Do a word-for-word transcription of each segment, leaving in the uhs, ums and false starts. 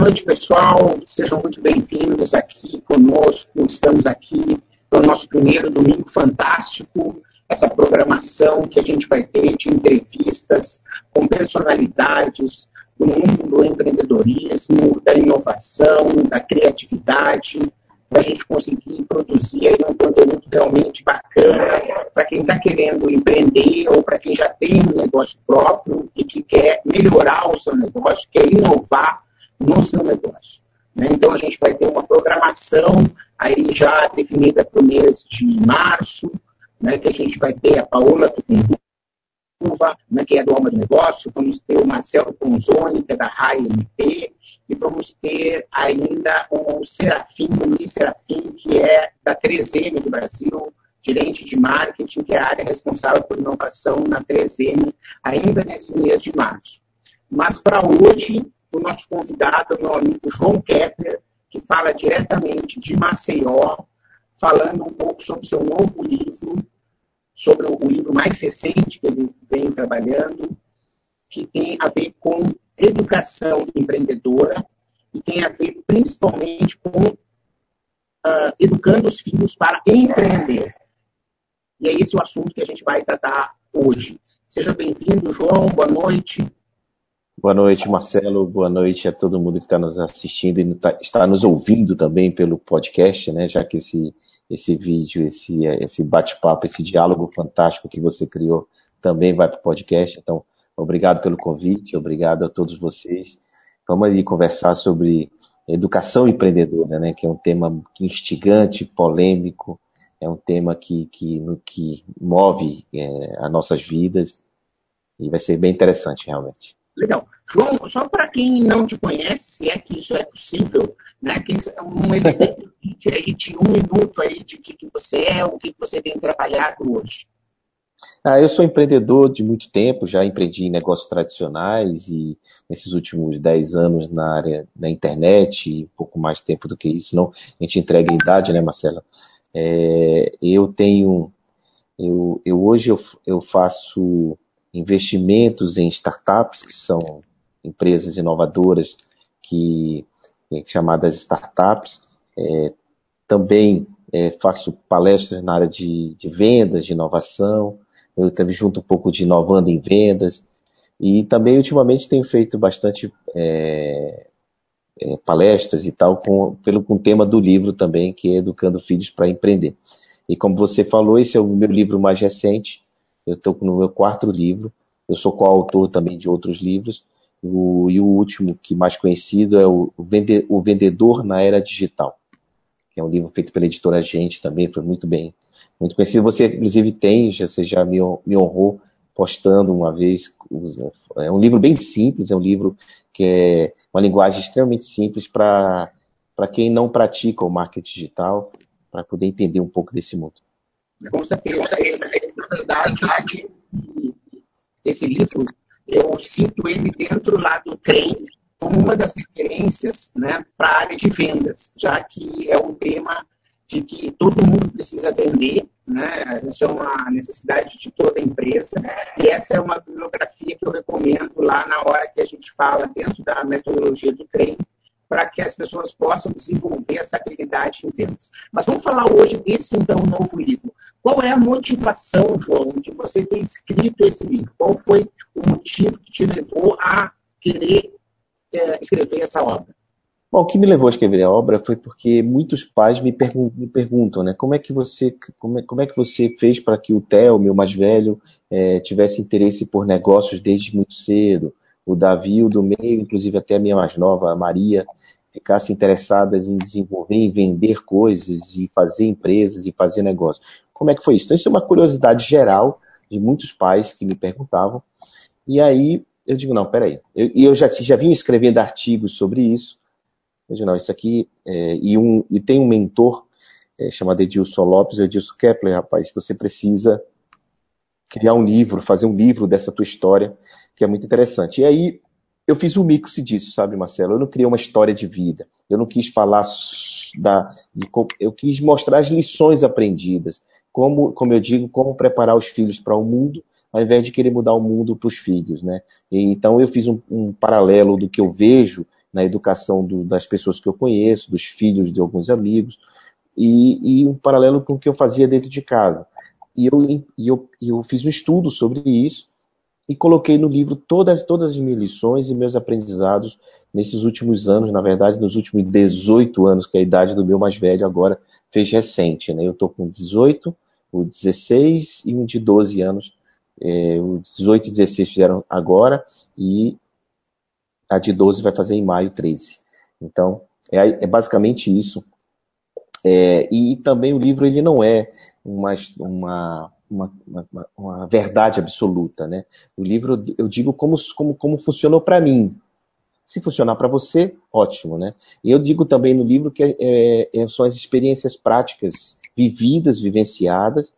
noite, pessoal. Sejam muito bem-vindos aqui conosco. Estamos aqui no nosso primeiro Domingo Fantástico, essa programação que a gente vai ter de entrevistas com personalidades do mundo do empreendedorismo, da inovação, da criatividade, para a gente conseguir produzir aí um conteúdo realmente bacana para quem está querendo empreender ou para quem já tem um negócio próprio e que quer melhorar o seu negócio, quer inovar no seu negócio. Né? Então, a gente vai ter uma programação aí já definida para o mês de março, né, que a gente vai ter a Paola Tucunduva, né, que é do Alma do Negócio, vamos ter o Marcelo Ponzoni, que é da R A I M P, e vamos ter ainda o Serafim, o Luiz Serafim, que é da três M do Brasil, gerente de marketing, que é a área responsável por inovação na três M, ainda nesse mês de março. Mas para hoje, o nosso convidado é o meu amigo João Kepler, que fala diretamente de Maceió, falando um pouco sobre o seu novo livro, sobre o livro mais recente que ele vem trabalhando, que tem a ver com educação empreendedora e tem a ver principalmente com uh, educando os filhos para empreender. E é esse o assunto que a gente vai tratar hoje. Seja bem-vindo, João, boa noite. Boa noite, Marcelo, boa noite a todo mundo que está nos assistindo e está nos ouvindo também pelo podcast, né? Já que esse, esse vídeo, esse, esse bate-papo, esse diálogo fantástico que você criou também vai para o podcast. Então, obrigado pelo convite, obrigado a todos vocês. Vamos aí conversar sobre educação empreendedora, né? Que é um tema instigante, polêmico, é um tema que, que, que move é, as nossas vidas e vai ser bem interessante, realmente. Legal. João, só para quem não te conhece, se é que isso é possível, né? Que um evento aí de um minuto aí de que, que você é, o que você tem trabalhado hoje. Ah, eu sou empreendedor de muito tempo, já empreendi em negócios tradicionais e nesses últimos dez anos na área da internet, um pouco mais tempo do que isso, não a gente entrega a idade, né, Marcela? É, eu tenho, eu, eu hoje eu, eu faço investimentos em startups, que são empresas inovadoras, que, chamadas startups. É, também é, faço palestras na área de, de vendas, de inovação. Eu também junto um pouco de inovando em vendas. E também, ultimamente, tenho feito bastante é, é, palestras e tal, com, pelo, com o tema do livro também, que é Educando Filhos para Empreender. E como você falou, esse é o meu livro mais recente. Eu estou no meu quarto livro. Eu sou coautor também de outros livros. O, e o último, que mais conhecido, é o, Vende, o Vendedor na Era Digital, que é um livro feito pela editora Gente também, foi muito bem, muito conhecido. Você, inclusive, tem, já, você já me, me honrou postando uma vez. É um livro bem simples, é um livro que é uma linguagem extremamente simples para para quem não pratica o marketing digital, para poder entender um pouco desse mundo. Com certeza, na verdade, esse livro, eu cito ele dentro lá do trem como uma das referências, né, para a área de vendas, já que é um tema de que todo mundo precisa vender, né, isso é uma necessidade de toda empresa, e essa é uma bibliografia que eu recomendo lá na hora que a gente fala dentro da metodologia do trem, para que as pessoas possam desenvolver essa habilidade em vendas. Mas vamos falar hoje desse, então, novo livro. Qual é a motivação, João, de você ter escrito esse livro? Qual foi o motivo que te levou a querer é, escrever essa obra? Bom, o que me levou a escrever a obra foi porque muitos pais me, pergun- me perguntam, né, como é que você, como é, como é que você fez para que o Theo, meu mais velho, é, tivesse interesse por negócios desde muito cedo, o Davi, o do meio, inclusive até a minha mais nova, a Maria, ficassem interessadas em desenvolver, em vender coisas, e fazer empresas, e fazer negócios. Como é que foi isso? Então, isso é uma curiosidade geral de muitos pais que me perguntavam. E aí, eu digo, não, peraí. E eu, eu já, já vinha escrevendo artigos sobre isso. Eu digo, não, isso aqui... É, e, um, e tem um mentor é, chamado Edilson Lopes, Edilson Kepler, rapaz, você precisa criar um livro, fazer um livro dessa tua história, que é muito interessante. E aí, eu fiz um mix disso, sabe, Marcelo? Eu não criei uma história de vida. Eu não quis falar da... De, eu quis mostrar as lições aprendidas. Como, como eu digo, como preparar os filhos para o mundo, ao invés de querer mudar o mundo para os filhos, né? E, então, eu fiz um, um paralelo do que eu vejo na educação do, das pessoas que eu conheço, dos filhos de alguns amigos, e, e um paralelo com o que eu fazia dentro de casa. E eu, e eu, eu fiz um estudo sobre isso e coloquei no livro todas, todas as minhas lições e meus aprendizados nesses últimos anos, na verdade, nos últimos dezoito anos, que é a idade do meu mais velho agora fez recente, né? Eu estou com dezoito, o dezesseis e um de doze anos. É, o dezoito e dezesseis fizeram agora e a de doze vai fazer em maio treze. Então, é, é basicamente isso. É, e também o livro ele não é uma, uma, uma, uma, uma verdade absoluta, né? O livro, eu digo como, como, como funcionou para mim. Se funcionar para você, ótimo, né? E eu digo também no livro que é, é, são as experiências práticas vividas, vivenciadas,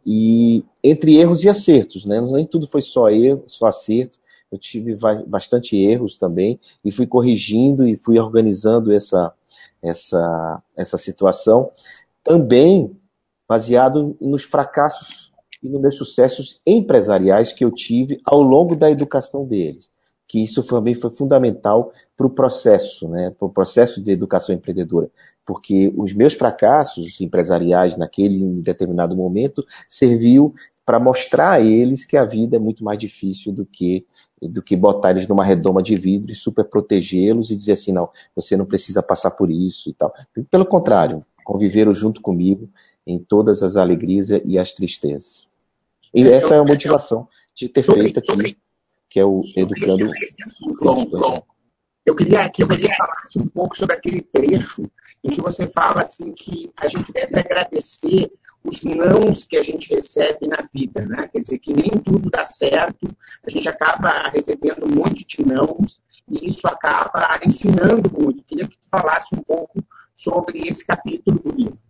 e entre erros e acertos, né? Nem tudo foi só erro, só acerto. Eu tive bastante erros também e fui corrigindo e fui organizando essa, essa, essa situação, também baseado nos fracassos e nos meus sucessos empresariais que eu tive ao longo da educação deles, que isso também foi fundamental para o processo, né, para o processo de educação empreendedora, porque os meus fracassos empresariais naquele determinado momento serviu para mostrar a eles que a vida é muito mais difícil do que, do que botar eles numa redoma de vidro e super protegê-los e dizer assim, não, você não precisa passar por isso e tal. Pelo contrário, conviveram junto comigo em todas as alegrias e as tristezas. E essa é a motivação de ter feito aqui, que é o Educando. João, João, eu queria que você falasse um pouco sobre aquele trecho em que você fala assim que a gente deve agradecer os nãos que a gente recebe na vida, né? Quer dizer, que nem tudo dá certo, a gente acaba recebendo um monte de nãos e isso acaba ensinando muito. Eu queria que você falasse um pouco sobre esse capítulo do livro.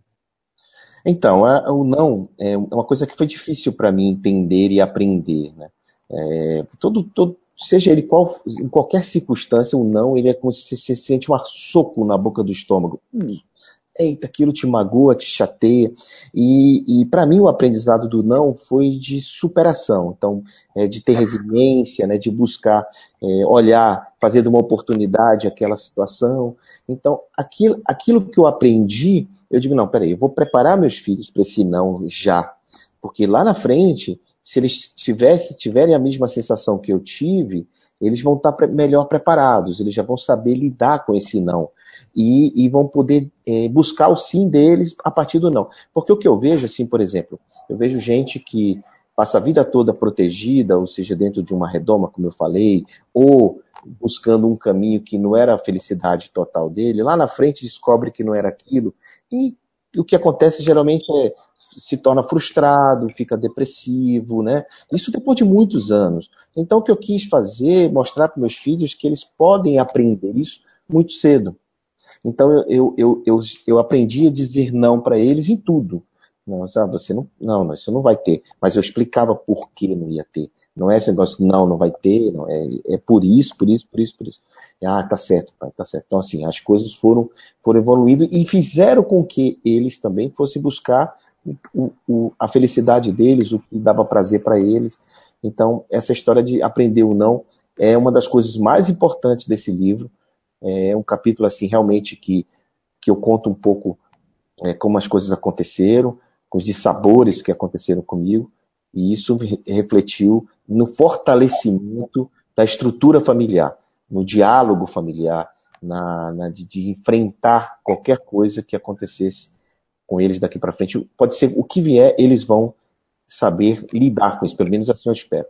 Então, a, o não é uma coisa que foi difícil para mim entender e aprender, né? É, todo, todo, seja ele qual, em qualquer circunstância, o não, ele é como se você sente um soco na boca do estômago. Hum, eita, aquilo te magoa, te chateia. E, e para mim o aprendizado do não foi de superação. Então, é, de ter resiliência, né, de buscar é, olhar, fazer de uma oportunidade aquela situação. Então, aquilo, aquilo que eu aprendi, eu digo, não, peraí, eu vou preparar meus filhos para esse não já. Porque lá na frente, se eles tivesse, tiverem a mesma sensação que eu tive, eles vão estar melhor preparados, eles já vão saber lidar com esse não. E, e vão poder é, buscar o sim deles a partir do não. Porque o que eu vejo, assim, por exemplo, eu vejo gente que passa a vida toda protegida, ou seja, dentro de uma redoma, como eu falei, ou buscando um caminho que não era a felicidade total dele, lá na frente descobre que não era aquilo, e o que acontece geralmente é se torna frustrado, fica depressivo, né? Isso depois de muitos anos. Então o que eu quis fazer, mostrar para meus filhos que eles podem aprender isso muito cedo. Então eu, eu, eu, eu aprendi a dizer não para eles em tudo. Não, sabe, você não, não, não, isso não vai ter. Mas eu explicava por que não ia ter. Não é esse negócio, não, não vai ter, não, é, é por isso, por isso, por isso, por isso. Ah, tá certo, pai, tá certo. Então assim, as coisas foram, foram evoluindo e fizeram com que eles também fossem buscar o, o, a felicidade deles, o que dava prazer para eles. Então, essa história de aprender o não é uma das coisas mais importantes desse livro. É um capítulo assim realmente que, que eu conto um pouco é, como as coisas aconteceram, com os dissabores que aconteceram comigo, e isso refletiu no fortalecimento da estrutura familiar, no diálogo familiar, na, na de, de enfrentar qualquer coisa que acontecesse com eles daqui para frente. Pode ser o que vier, eles vão saber lidar com isso, pelo menos assim eu espero.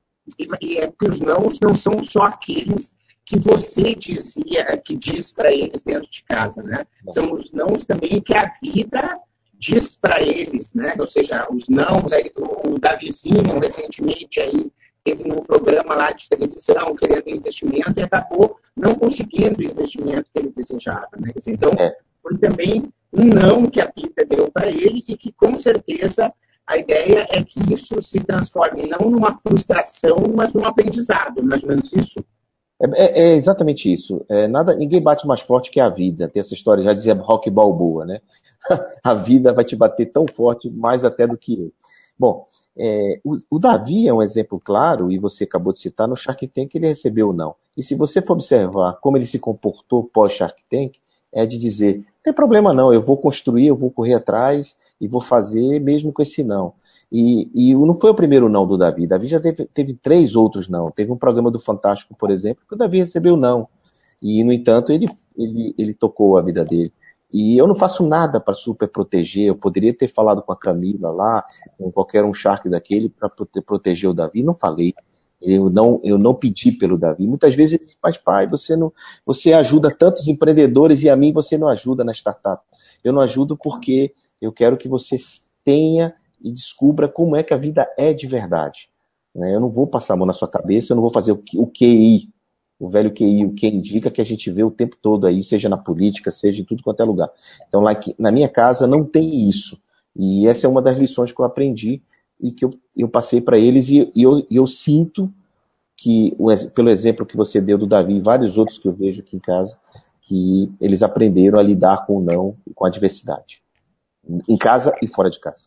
E é que os nãos não são só aqueles que você dizia, que diz para eles dentro de casa, né? São os nãos também que a vida diz para eles, né? Ou seja, os nãos aí do, da vizinha, recentemente aí teve um programa lá de televisão querendo investimento e acabou não conseguindo o investimento que ele desejava, né? Então, é. foi também um não que a vida deu para ele e que, com certeza, a ideia é que isso se transforme não numa frustração, mas num aprendizado, mais ou menos isso. É, é exatamente isso. É, nada, ninguém bate mais forte que a vida. Tem essa história, já dizia Rocky Balboa, né? A vida vai te bater tão forte, mais até do que eu. Bom, é, o, o Davi é um exemplo claro, e você acabou de citar, no Shark Tank ele recebeu o não. E se você for observar como ele se comportou pós-Shark Tank, é de dizer, não tem problema não, eu vou construir, eu vou correr atrás e vou fazer mesmo com esse não. E, e não foi o primeiro não do Davi, Davi já teve, teve três outros não. Teve um programa do Fantástico, por exemplo, que o Davi recebeu não. E, no entanto, ele, ele, ele tocou a vida dele. E eu não faço nada para super proteger. Eu poderia ter falado com a Camila lá, com qualquer um Shark daquele, para prote proteger o Davi. Não falei. Eu não, eu não pedi pelo Davi. Muitas vezes ele diz, mas pai, você, não, você ajuda tantos empreendedores e a mim você não ajuda na startup. Eu não ajudo porque eu quero que você tenha e descubra como é que a vida é de verdade. Eu não vou passar a mão na sua cabeça, eu não vou fazer o Q I, o velho Q I, o que indica que a gente vê o tempo todo aí, seja na política, seja em tudo quanto é lugar. Então, lá aqui, na minha casa não tem isso. E essa é uma das lições que eu aprendi e que eu, eu passei para eles, e, e eu, eu sinto que, pelo exemplo que você deu do Davi e vários outros que eu vejo aqui em casa, que eles aprenderam a lidar com o não e com a diversidade. Em casa e fora de casa.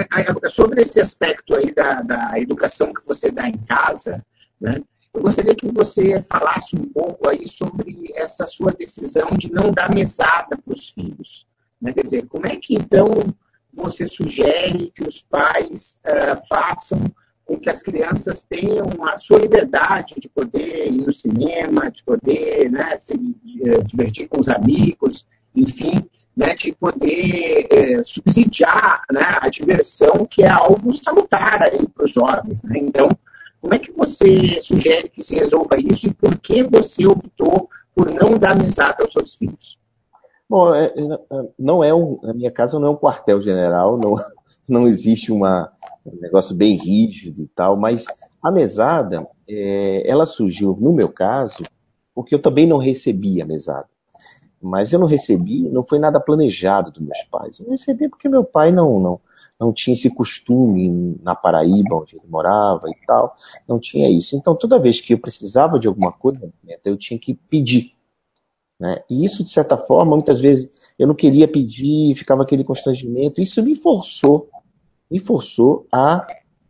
Sobre esse aspecto aí da, da educação que você dá em casa, né? Eu gostaria que você falasse um pouco aí sobre essa sua decisão de não dar mesada para os filhos. Né? Quer dizer, como é que então você sugere que os pais uh, façam com que as crianças tenham a sua liberdade de poder ir no cinema, de poder, né, se divertir com os amigos, enfim, né, de poder é, subsidiar, né, a diversão, que é algo salutar aí para os jovens. Né? Então, como é que você sugere que se resolva isso e por que você optou por não dar mesada aos seus filhos? Bom, é, não é um, a minha casa não é um quartel-general, não, não existe uma, um negócio bem rígido e tal, mas a mesada, é, ela surgiu, no meu caso, porque eu também não recebi a mesada. Mas eu não recebi, não foi nada planejado dos meus pais. Eu recebi porque meu pai não, não, não tinha esse costume na Paraíba, onde ele morava e tal, não tinha isso. Então, toda vez que eu precisava de alguma coisa, eu tinha que pedir. Né? E isso, de certa forma, muitas vezes eu não queria pedir, ficava aquele constrangimento. Isso me forçou, me forçou a,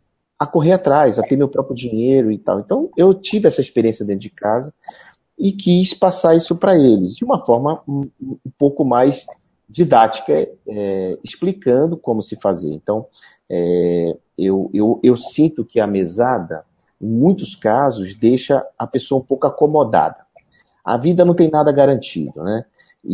a correr atrás, a ter meu próprio dinheiro e tal. Então, eu tive essa experiência dentro de casa e quis passar isso para eles, de uma forma um, um pouco mais didática, é, explicando como se fazer. Então, é, eu, eu, eu sinto que a mesada, em muitos casos, deixa a pessoa um pouco acomodada. A vida não tem nada garantido, né?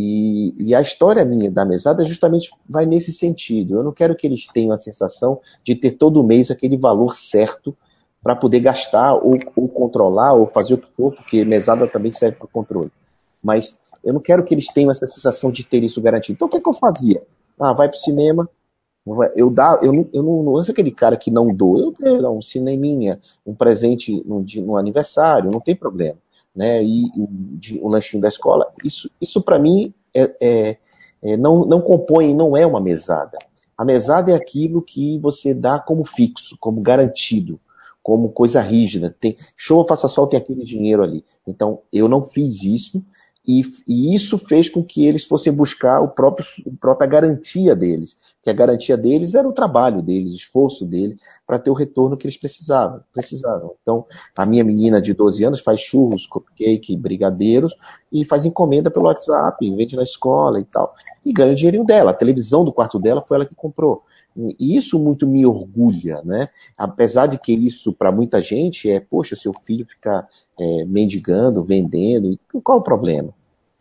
E, e a história minha da mesada justamente vai nesse sentido. Eu não quero que eles tenham a sensação de ter todo mês aquele valor certo para poder gastar, ou, ou controlar, ou fazer o que for, porque mesada também serve para controle. Mas eu não quero que eles tenham essa sensação de ter isso garantido. Então o que, é que eu fazia? Ah, vai pro cinema, eu, dá, eu, não, eu não, não sou aquele cara que não dou, eu dou um cineminha, um presente no, no aniversário, não tem problema. Né? E o um lanchinho da escola, isso, isso para mim é, é, é, não, não compõe, não é uma mesada. A mesada é aquilo que você dá como fixo, como garantido, como coisa rígida. Tem, show, faça sol, tem aquele dinheiro ali. Então, eu não fiz isso, e, e isso fez com que eles fossem buscar o próprio, a própria garantia deles. Que a garantia deles era o trabalho deles, o esforço deles, para ter o retorno que eles precisavam, precisavam. Então, a minha menina de doze anos faz churros, cupcake, brigadeiros, e faz encomenda pelo WhatsApp, vende na escola e tal. E ganha o dinheirinho dela. A televisão do quarto dela foi ela que comprou. E isso muito me orgulha, né? Apesar de que isso, para muita gente, é, poxa, seu filho ficar é, mendigando, vendendo, qual o problema?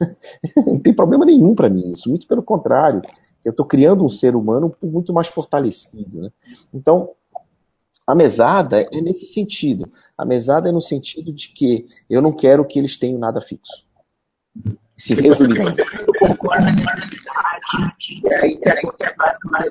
Não tem problema nenhum para mim isso, muito pelo contrário. Eu estou criando um ser humano muito mais fortalecido. Né? Então, a mesada é nesse sentido. A mesada é no sentido de que eu não quero que eles tenham nada fixo. Se resumir. Eu concordo na necessidade, e aí que é base mais.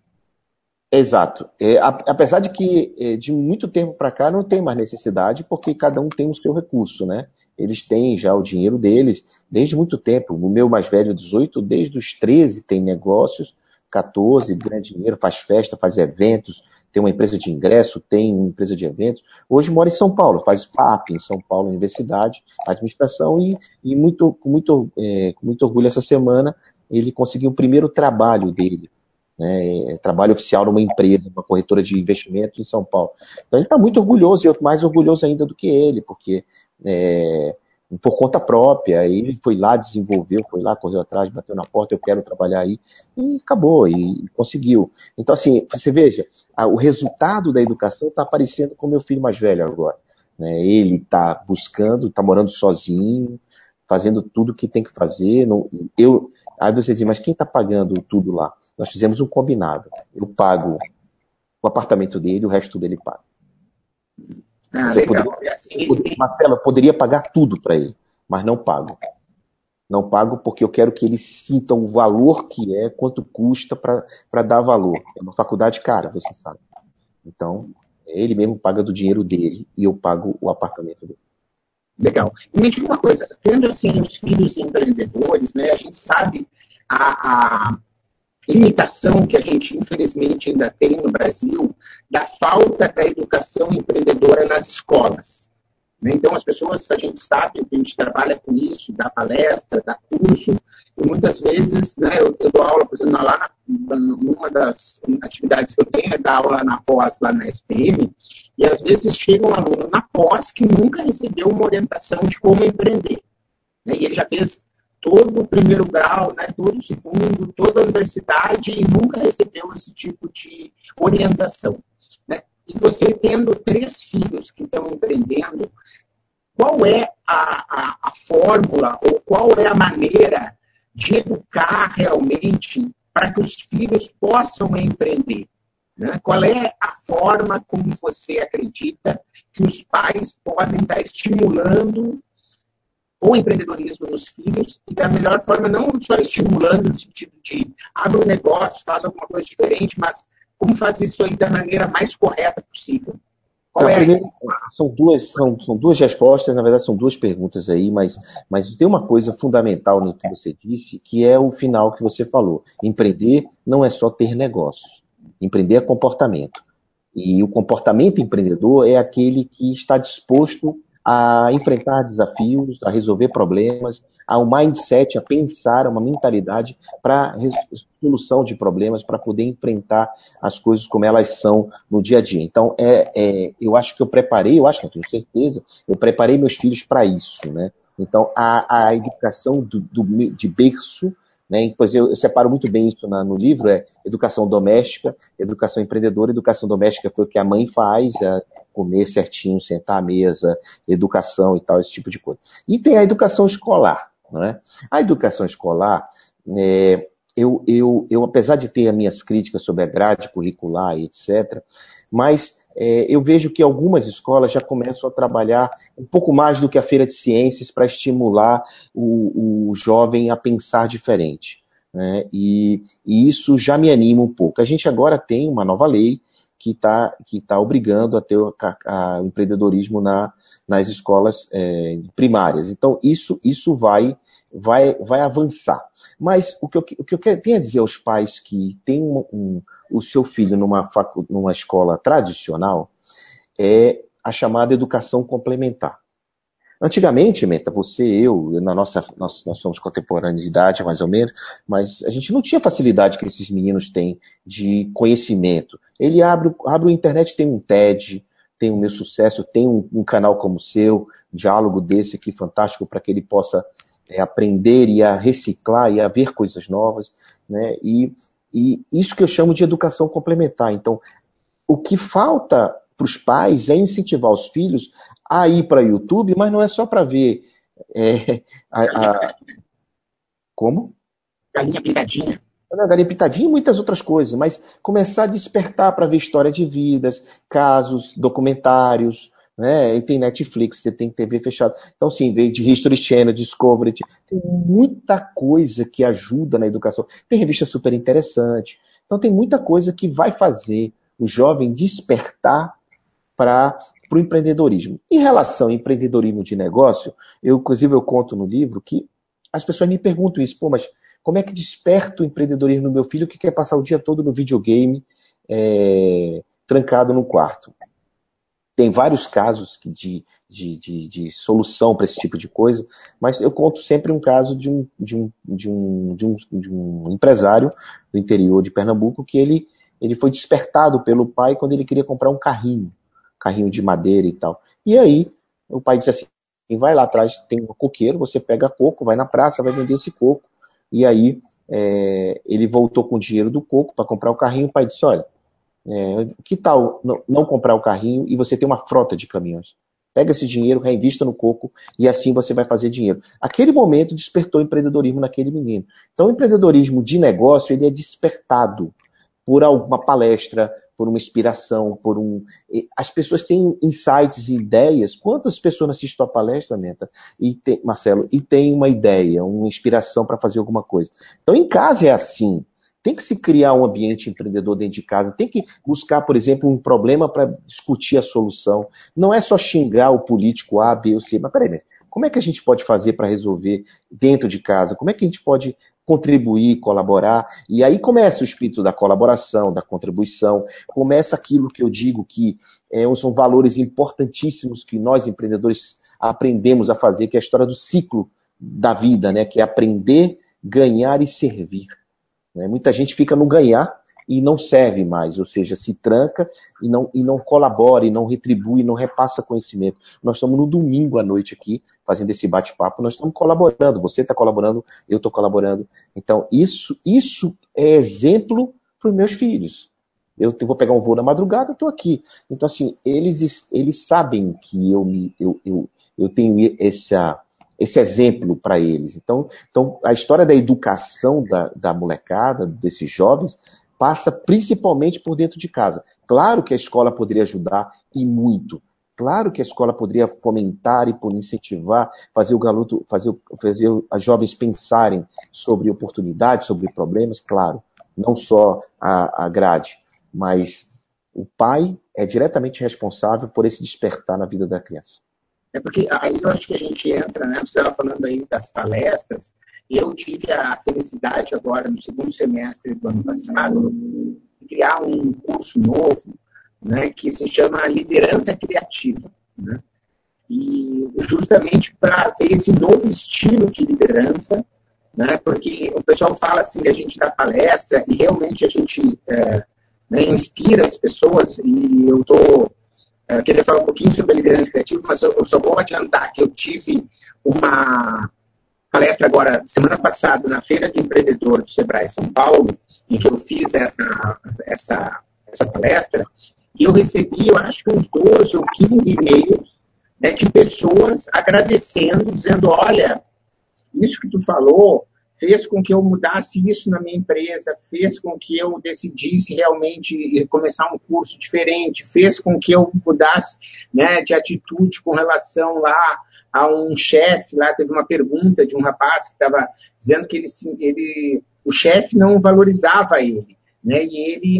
Exato. É, apesar de que é, de muito tempo para cá não tem mais necessidade, porque cada um tem o seu recurso, né? Eles têm já o dinheiro deles desde muito tempo. O meu mais velho, dezoito, desde os treze tem negócios, quatorze, ganha dinheiro, faz festa, faz eventos, tem uma empresa de ingresso, tem uma empresa de eventos. Hoje mora em São Paulo, faz F A P em São Paulo, Universidade, Administração, e, e muito, com, muito, é, com muito orgulho essa semana ele conseguiu o primeiro trabalho dele. né, é trabalho oficial numa empresa, uma corretora de investimentos em São Paulo. Então ele está muito orgulhoso, e eu mais orgulhoso ainda do que ele, porque é, por conta própria, ele foi lá, desenvolveu, foi lá, correu atrás, bateu na porta, eu quero trabalhar aí, e acabou, e, e conseguiu. Então assim, você veja, a, o resultado da educação está aparecendo com o meu filho mais velho agora. Né, ele está buscando, está morando sozinho, fazendo tudo que tem que fazer. Não, eu, aí você diz, mas quem está pagando tudo lá? Nós fizemos um combinado. Eu pago o apartamento dele, o resto dele paga. Ah, eu legal. poderia, Assim, eu poderia, Marcelo, eu poderia pagar tudo para ele, mas não pago. Não pago porque eu quero que ele sinta o valor que é, quanto custa para dar valor. É uma faculdade cara, você sabe. Então, ele mesmo paga do dinheiro dele e eu pago o apartamento dele. Legal. E me diga uma coisa, tendo assim os filhos empreendedores, né, a gente sabe a, a limitação que a gente infelizmente ainda tem no Brasil da falta da educação empreendedora nas escolas. Né? Então as pessoas, a gente sabe, a gente trabalha com isso, dá palestra, dá curso, e muitas vezes, né, eu, eu dou aula, por exemplo, lá na, numa das atividades que eu tenho é dar aula na pós, lá na S P M, e às vezes chega um aluno na pós que nunca recebeu uma orientação de como empreender. Né? E ele já fez todo o primeiro grau, né, todo o segundo, toda a universidade e nunca recebeu esse tipo de orientação. Né? E você tendo três filhos que estão empreendendo, qual é a, a, a fórmula ou qual é a maneira de educar realmente para que os filhos possam empreender? Né? Qual é a forma como você acredita que os pais podem estar estimulando o empreendedorismo nos filhos e da melhor forma, não só estimulando no sentido de abre um negócio, faz alguma coisa diferente, mas como fazer isso aí da maneira mais correta possível? Qual é primeiro, são, duas, são, são duas respostas, na verdade são duas perguntas aí, mas, mas tem uma coisa fundamental no que você disse, que é o final que você falou. Empreender não é só ter negócios. Empreender é comportamento. E o comportamento empreendedor é aquele que está disposto a enfrentar desafios, a resolver problemas, a um mindset, a pensar, uma mentalidade para solução de problemas, para poder enfrentar as coisas como elas são no dia a dia. Então, é, é, eu acho que eu preparei, eu acho que eu tenho certeza, eu preparei meus filhos para isso, né? Então, a, a educação do, do, de berço, né? Pois eu, eu separo muito bem isso na, no livro, é educação doméstica, educação empreendedora. Educação doméstica foi o que a mãe faz, é comer certinho, sentar à mesa, educação e tal, esse tipo de coisa. E tem a educação escolar, não é? A educação escolar, é, eu, eu, eu, apesar de ter as minhas críticas sobre a grade curricular e etcétera, mas é, eu vejo que algumas escolas já começam a trabalhar um pouco mais do que a Feira de Ciências para estimular o, o jovem a pensar diferente. Né? E, e isso já me anima um pouco. A gente agora tem uma nova lei que está que tá obrigando a ter o, a, a, o empreendedorismo na, nas escolas é, primárias. Então, isso, isso vai, vai, vai avançar. Mas o que, eu, o que eu tenho a dizer aos pais que têm um, um, o seu filho numa, facu, numa escola tradicional é a chamada educação complementar. Antigamente, Menta, você, eu, na nossa, nós, nós somos contemporâneos de idade, mais ou menos, mas a gente não tinha facilidade que esses meninos têm de conhecimento. Ele abre, abre a internet, tem um TED, tem o Meu Sucesso, tem um, um canal como o seu, um diálogo desse aqui fantástico para que ele possa é, aprender e a reciclar e a ver coisas novas, né? E, e isso que eu chamo de educação complementar. Então, o que falta para os pais é incentivar os filhos a ir para o YouTube, mas não é só para ver é, a, a... Como? Galinha pintadinha. Galinha pintadinha e muitas outras coisas, mas começar a despertar para ver história de vidas, casos, documentários, né? E tem Netflix, você tem T V fechada. Então, sim, veio de History Channel, Discovery, tem muita coisa que ajuda na educação. Tem revista super interessante. Então, tem muita coisa que vai fazer o jovem despertar para o empreendedorismo. Em relação ao empreendedorismo de negócio, eu, inclusive, eu conto no livro que as pessoas me perguntam isso, pô, mas como é que desperta o empreendedorismo no meu filho que quer passar o dia todo no videogame, é, trancado no quarto? tem vários casos de, de, de, de solução para esse tipo de coisa, mas eu conto sempre um caso de um, de um, de um, de um, de um empresário do interior de Pernambuco que ele, ele foi despertado pelo pai quando ele queria comprar um carrinho, carrinho de madeira e tal. E aí o pai disse assim, vai lá atrás, tem um coqueiro, você pega coco, vai na praça, vai vender esse coco. E aí é, ele voltou com o dinheiro do coco para comprar o carrinho, o pai disse, olha, É, que tal não, não comprar o carrinho e você ter uma frota de caminhões? Pega esse dinheiro, reinvista no coco e assim você vai fazer dinheiro. Aquele momento despertou o empreendedorismo naquele menino. Então o empreendedorismo de negócio ele é despertado por alguma palestra, por uma inspiração, por um... As pessoas têm insights e ideias. Quantas pessoas assistem a palestra, Menta, e tem, Marcelo, e tem uma ideia, uma inspiração para fazer alguma coisa? Então em casa é assim. Tem que se criar um ambiente empreendedor dentro de casa, tem que buscar, por exemplo, um problema para discutir a solução. Não é só xingar o político A, B ou C, mas peraí, como é que a gente pode fazer para resolver dentro de casa? Como é que a gente pode contribuir, colaborar? E aí começa o espírito da colaboração, da contribuição, começa aquilo que eu digo que é, são valores importantíssimos que nós empreendedores aprendemos a fazer, que é a história do ciclo da vida, né? Que é aprender, ganhar e servir. Muita gente fica no ganhar e não serve mais, ou seja, se tranca e não, e não colabora, e não retribui, não repassa conhecimento. Nós estamos no domingo à noite aqui, fazendo esse bate-papo, nós estamos colaborando, você está colaborando, eu estou colaborando. Então, isso, isso é exemplo para os meus filhos. Eu vou pegar um voo na madrugada, estou aqui. Então, assim, eles, eles sabem que eu, eu, eu, eu tenho essa... esse exemplo para eles. Então, então, a história da educação da, da molecada, desses jovens, passa principalmente por dentro de casa. Claro que a escola poderia ajudar, e muito. Claro que a escola poderia fomentar e incentivar, fazer o garoto, fazer, fazer as jovens pensarem sobre oportunidades, sobre problemas, claro. Não só a, a grade, mas o pai é diretamente responsável por esse despertar na vida da criança. É porque aí eu acho que a gente entra, né? Você estava falando aí das palestras, e eu tive a felicidade agora, no segundo semestre do ano passado, de criar um curso novo, né, que se chama Liderança Criativa, né? E justamente para ter esse novo estilo de liderança, né, porque o pessoal fala assim, a gente dá palestra, e realmente a gente é, né, inspira as pessoas, e eu estou... Eu queria falar um pouquinho sobre a liderança criativa, mas eu só vou adiantar que eu tive uma palestra agora, semana passada, na Feira do Empreendedor do Sebrae São Paulo, em que eu fiz essa, essa, essa palestra, e eu recebi, eu acho que uns doze ou quinze e-mails, né, de pessoas agradecendo, dizendo, olha, isso que tu falou fez com que eu mudasse isso na minha empresa, fez com que eu decidisse realmente começar um curso diferente, fez com que eu mudasse, né, de atitude com relação lá a um chefe. Lá teve uma pergunta de um rapaz que estava dizendo que ele, ele, o chefe não valorizava ele, né, e ele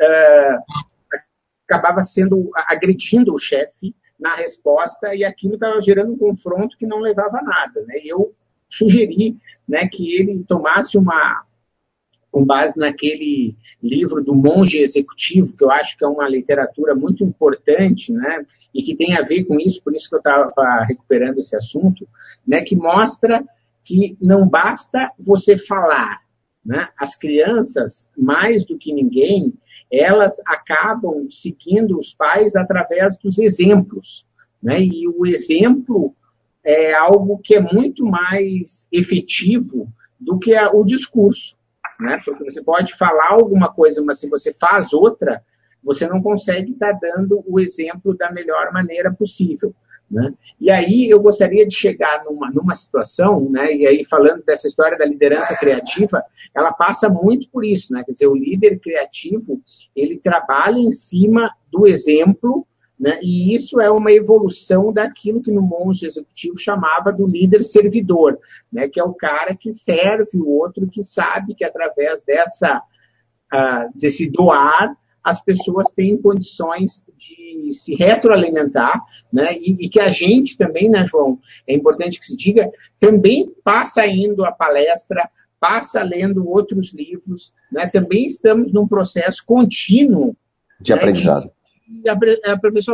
uh, acabava sendo, agredindo o chefe na resposta, e aquilo estava gerando um confronto que não levava a nada, né, e eu sugeri, né, que ele tomasse uma, com base naquele livro do Monge Executivo, que eu acho que é uma literatura muito importante, né, e que tem a ver com isso, por isso que eu estava recuperando esse assunto, né, que mostra que não basta você falar, né, as crianças, mais do que ninguém, elas acabam seguindo os pais através dos exemplos, né, e o exemplo é algo que é muito mais efetivo do que a, o discurso, né? Porque você pode falar alguma coisa, mas se você faz outra, você não consegue estar dando o exemplo da melhor maneira possível, né? E aí eu gostaria de chegar numa, numa situação, né? E aí falando dessa história da liderança criativa, ela passa muito por isso, né? Quer dizer, o líder criativo, ele trabalha em cima do exemplo, né? E isso é uma evolução daquilo que no Monge Executivo chamava do líder servidor, né? Que é o cara que serve o outro, que sabe que através dessa, uh, desse doar, as pessoas têm condições de se retroalimentar, né? E, e que a gente também, né, João, é importante que se diga, também passa indo à palestra, passa lendo outros livros, né? Também estamos num processo contínuo de, né, aprendizado. De, de aperfeiçoamento.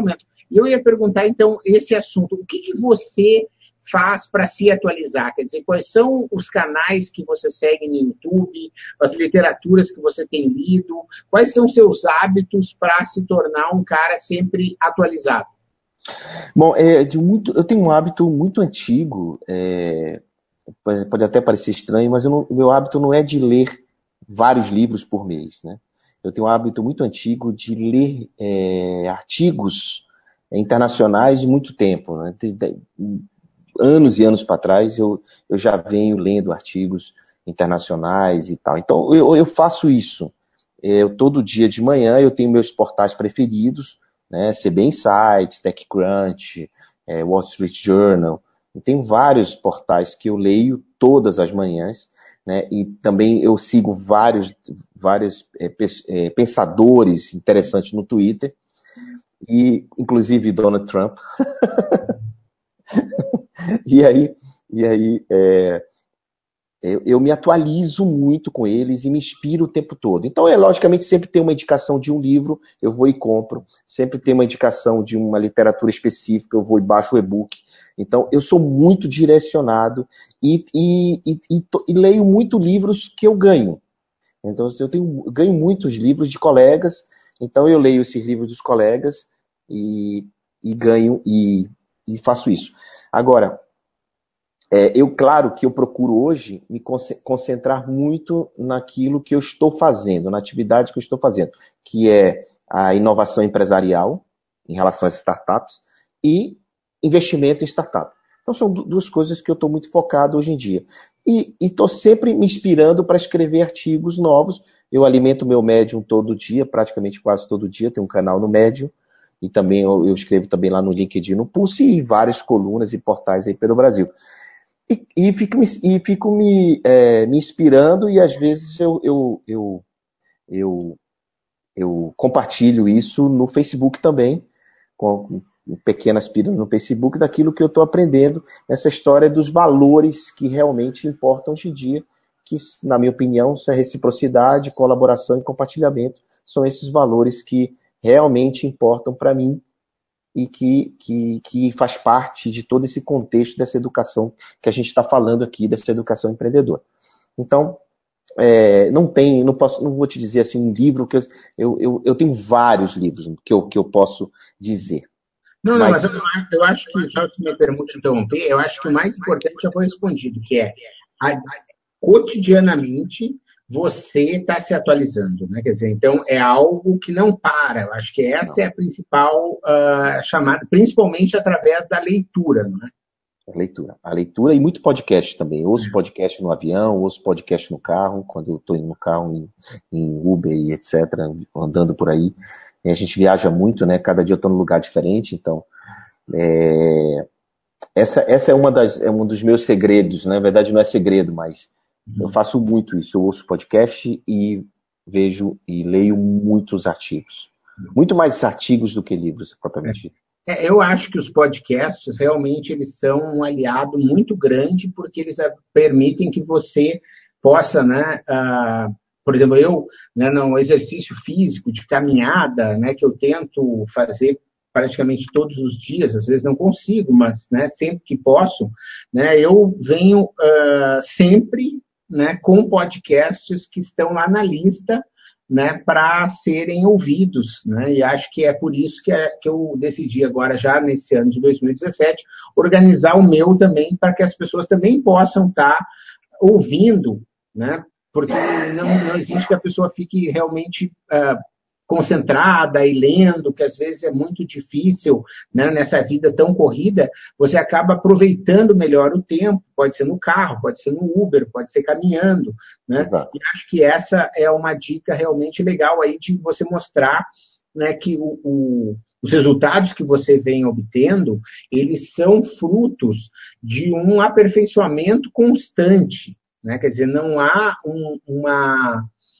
E eu ia perguntar, então, esse assunto. O que, que você faz para se atualizar? Quer dizer, quais são os canais que você segue no YouTube, as literaturas que você tem lido? Quais são os seus hábitos para se tornar um cara sempre atualizado? Bom, é, de muito, eu tenho um hábito muito antigo, é, pode até parecer estranho, mas o meu hábito não é de ler vários livros por mês, né? Eu tenho um hábito muito antigo de ler é, artigos internacionais de muito tempo, né? De, de, anos e anos para trás eu, eu já venho lendo artigos internacionais e tal. Então eu, eu faço isso. Eu, todo dia de manhã eu tenho meus portais preferidos, né? C B Insights, TechCrunch, é, Wall Street Journal. Eu tenho vários portais que eu leio todas as manhãs, né? E também eu sigo vários, vários é, é, pensadores interessantes no Twitter, e inclusive Donald Trump. E aí, e aí é, eu, eu me atualizo muito com eles e me inspiro o tempo todo. Então, é logicamente, sempre tem uma indicação de um livro, eu vou e compro. Sempre tem uma indicação de uma literatura específica, eu vou e baixo o e-book. Então, eu sou muito direcionado e, e, e, e, e leio muito livros que eu ganho. Então, eu tenho, eu ganho muitos livros de colegas, então eu leio esses livros dos colegas e, e ganho e, e faço isso. Agora, é, eu, claro que eu procuro hoje me concentrar muito naquilo que eu estou fazendo, na atividade que eu estou fazendo, que é a inovação empresarial em relação às startups e investimento em startup. Então são duas coisas que eu estou muito focado hoje em dia. E estou sempre me inspirando para escrever artigos novos. Eu alimento o meu Medium todo dia, praticamente quase todo dia, tenho um canal no Medium, e também eu, eu escrevo também lá no LinkedIn, no Pulse, e várias colunas e portais aí pelo Brasil. E, e fico, me, e fico me, é, me inspirando, e às vezes eu, eu, eu, eu, eu compartilho isso no Facebook também, com pequenas pílulas no Facebook, daquilo que eu estou aprendendo, nessa história dos valores que realmente importam hoje em dia, que, na minha opinião, é reciprocidade, colaboração e compartilhamento. São esses valores que realmente importam para mim e que, que, que faz parte de todo esse contexto dessa educação que a gente está falando aqui, dessa educação empreendedora. Então, é, não tem, não posso, não vou te dizer assim um livro que eu, eu, eu, eu tenho vários livros que eu, que eu posso dizer. Não, não, mas, mas eu, eu acho que, só se me permite interromper, eu acho que o mais importante já foi respondido, que é a, a, cotidianamente você está se atualizando, né? Quer dizer, então é algo que não para. Eu acho que essa não. é a principal uh, chamada, principalmente através da leitura, não é? A leitura. A leitura e muito podcast também. Eu ouço é. podcast no avião, ouço podcast no carro, quando eu estou no carro, em, em Uber e etcétera, andando por aí. E a gente viaja muito, né? Cada dia eu estou num lugar diferente, então é... essa, essa é, uma das, é um dos meus segredos, né? Na verdade não é segredo, mas eu faço muito isso. Eu ouço podcast e vejo e leio muitos artigos. Muito mais artigos do que livros, propriamente. É, eu acho que os podcasts realmente eles são um aliado muito grande, porque eles permitem que você possa, né, uh, por exemplo, eu, né, no exercício físico de caminhada, né, que eu tento fazer praticamente todos os dias, às vezes não consigo, mas, né, sempre que posso, né, eu venho uh, sempre, né, com podcasts que estão lá na lista, né, para serem ouvidos, né, e acho que é por isso que, é, que eu decidi agora, já nesse ano de dois mil e dezessete, organizar o meu também, para que as pessoas também possam estar ouvindo, né, porque não, não existe que a pessoa fique realmente uh, concentrada e lendo, que às vezes é muito difícil, né, nessa vida tão corrida, você acaba aproveitando melhor o tempo, pode ser no carro, pode ser no Uber, pode ser caminhando, né? E acho que essa é uma dica realmente legal aí de você mostrar, né, que o, o, os resultados que você vem obtendo, eles são frutos de um aperfeiçoamento constante, né? Quer dizer, não há um, uma...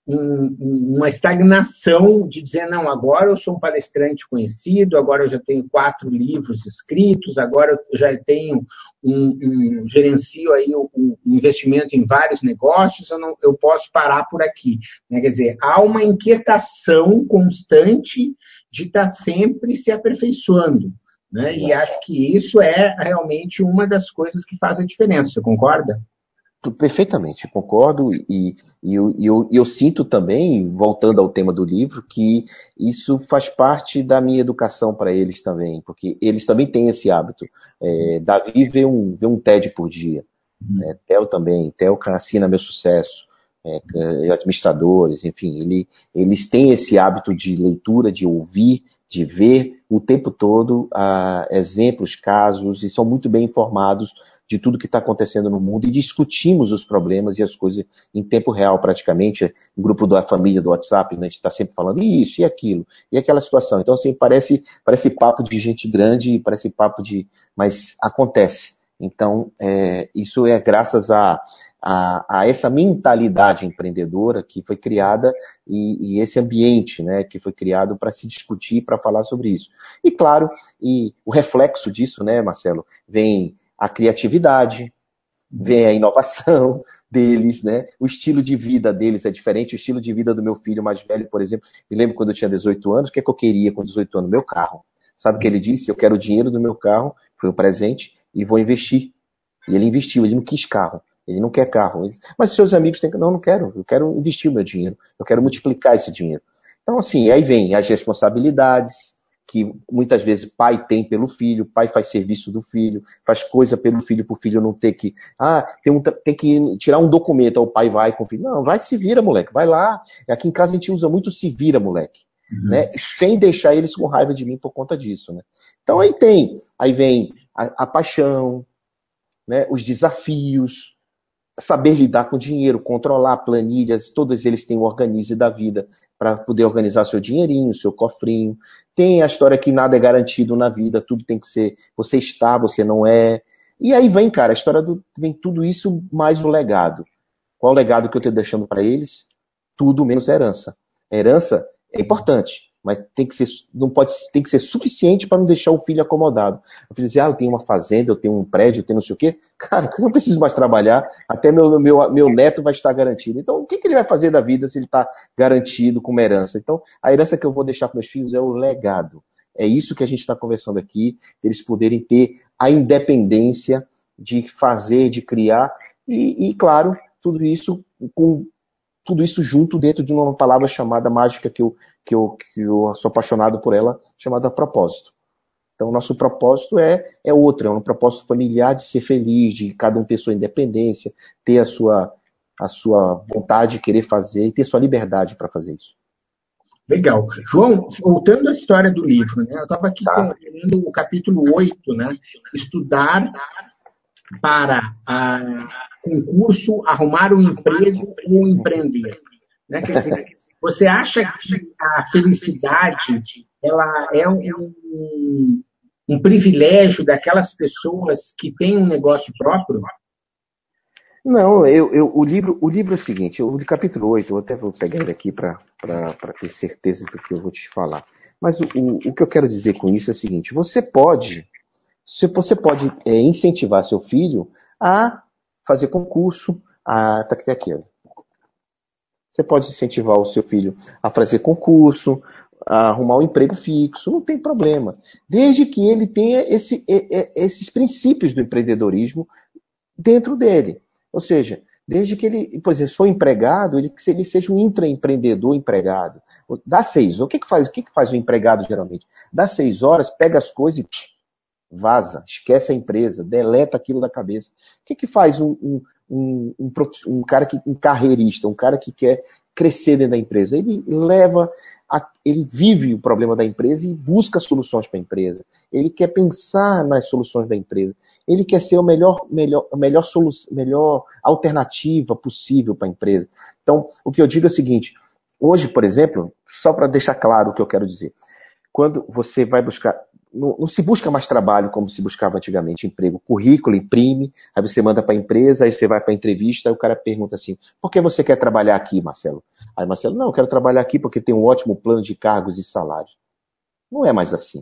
um, uma estagnação de dizer, não, agora eu sou um palestrante conhecido, agora eu já tenho quatro livros escritos, agora eu já tenho um, um gerencio aí um, um investimento em vários negócios, eu, não, eu posso parar por aqui. Né? Quer dizer, há uma inquietação constante de estar sempre se aperfeiçoando. Né? E acho que isso é realmente uma das coisas que faz a diferença. Você concorda? Perfeitamente, concordo, e, e eu, eu, eu sinto também, voltando ao tema do livro, que isso faz parte da minha educação para eles também, porque eles também têm esse hábito. É, Davi vê um, vê um TED por dia, uhum. é, Theo também, Theo assina Meu Sucesso, é, administradores, enfim, ele, eles têm esse hábito de leitura, de ouvir, de ver o tempo todo ah, exemplos, casos, e são muito bem informados de tudo que está acontecendo no mundo, e discutimos os problemas e as coisas em tempo real, praticamente. O grupo da família do WhatsApp, né, a gente está sempre falando isso e aquilo, e aquela situação. Então, assim, parece, parece papo de gente grande, parece papo de... Mas acontece. Então, é, isso é graças a, a, a essa mentalidade empreendedora que foi criada e, e esse ambiente, né, que foi criado para se discutir, para falar sobre isso. E, claro, e o reflexo disso, né, Marcelo, vem a criatividade, vem a inovação deles, né? O estilo de vida deles é diferente. O estilo de vida do meu filho mais velho, por exemplo, me lembro quando eu tinha dezoito anos, o que é que eu queria com dezoito anos? Meu carro. Sabe o que ele disse? Eu quero o dinheiro do meu carro, foi um presente, e vou investir. E ele investiu, ele não quis carro, ele não quer carro. Ele... Mas seus amigos têm que... Não, não quero, eu quero investir o meu dinheiro, eu quero multiplicar esse dinheiro. Então, assim, aí vem as responsabilidades, que muitas vezes pai tem pelo filho, pai faz serviço do filho, faz coisa pelo filho, para o filho não ter que, ah, tem, um, tem que tirar um documento, o pai vai com o filho, não, vai se vira, moleque, vai lá, aqui em casa a gente usa muito se vira, moleque, uhum. né? Sem deixar eles com raiva de mim por conta disso, né? Então aí tem, aí vem a, a paixão, né? Os desafios, saber lidar com dinheiro, controlar planilhas, todos eles têm o Organize da vida para poder organizar seu dinheirinho, seu cofrinho. Tem a história que nada é garantido na vida, tudo tem que ser, você está, você não é. E aí vem, cara, a história do, vem tudo isso mais o legado. Qual o legado que eu estou deixando para eles? Tudo menos herança. A herança é importante, mas tem que ser, não pode, tem que ser suficiente para não deixar o filho acomodado. O filho diz, ah, eu tenho uma fazenda, eu tenho um prédio, eu tenho não sei o quê. Cara, eu não preciso mais trabalhar, até meu, meu, meu neto vai estar garantido. Então, o que, que ele vai fazer da vida se ele está garantido com uma herança? Então, a herança que eu vou deixar para meus filhos é o legado. É isso que a gente está conversando aqui, eles poderem ter a independência de fazer, de criar, e, e claro, tudo isso com... tudo isso junto dentro de uma palavra chamada mágica, que eu, que, eu, que eu sou apaixonado por ela, chamada propósito. Então, nosso propósito é, é outro, é um propósito familiar de ser feliz, de cada um ter sua independência, ter a sua, a sua vontade de querer fazer e ter sua liberdade para fazer isso. Legal. João, voltando à história do livro, né? Eu estava aqui tá. lendo o capítulo oito, né? Estudar para a concurso, arrumar um emprego ou empreender. Né? Quer dizer, você acha que a felicidade ela é um, um privilégio daquelas pessoas que têm um negócio próprio? Não, eu, eu, o, livro, o livro é o seguinte, o capítulo oito, eu até vou pegar ele aqui para ter certeza do que eu vou te falar. Mas o, o, o que eu quero dizer com isso é o seguinte, você pode, você pode é, incentivar seu filho a fazer concurso, a... Tá aqui, ó. Você pode incentivar o seu filho a fazer concurso, a arrumar um emprego fixo, não tem problema. Desde que ele tenha esse, esses princípios do empreendedorismo dentro dele. Ou seja, desde que ele, por exemplo, se for empregado, ele, que ele seja um intraempreendedor empregado. Dá seis, o que, que faz? O que, que faz o empregado geralmente? Dá seis horas, pega as coisas e psh, vaza, esquece a empresa, deleta aquilo da cabeça. O que, que faz um, um, um, um, um cara que, um carreirista, um cara que quer crescer dentro da empresa? Ele leva, a, ele vive o problema da empresa e busca soluções para a empresa. Ele quer pensar nas soluções da empresa. Ele quer ser a melhor, melhor, a melhor, solu, melhor alternativa possível para a empresa. Então, o que eu digo é o seguinte, hoje, por exemplo, só para deixar claro o que eu quero dizer, quando você vai buscar, não, não se busca mais trabalho como se buscava antigamente, emprego. Currículo, imprime, aí você manda para a empresa, aí você vai para a entrevista, aí o cara pergunta assim, por que você quer trabalhar aqui, Marcelo? Aí Marcelo, não, eu quero trabalhar aqui porque tem um ótimo plano de cargos e salários. Não é mais assim.